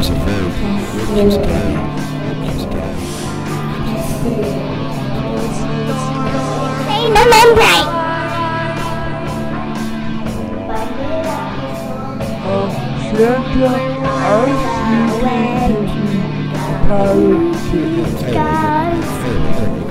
is a verb. Just kidding. Just kidding. Remember. Santa, I see you. Hey,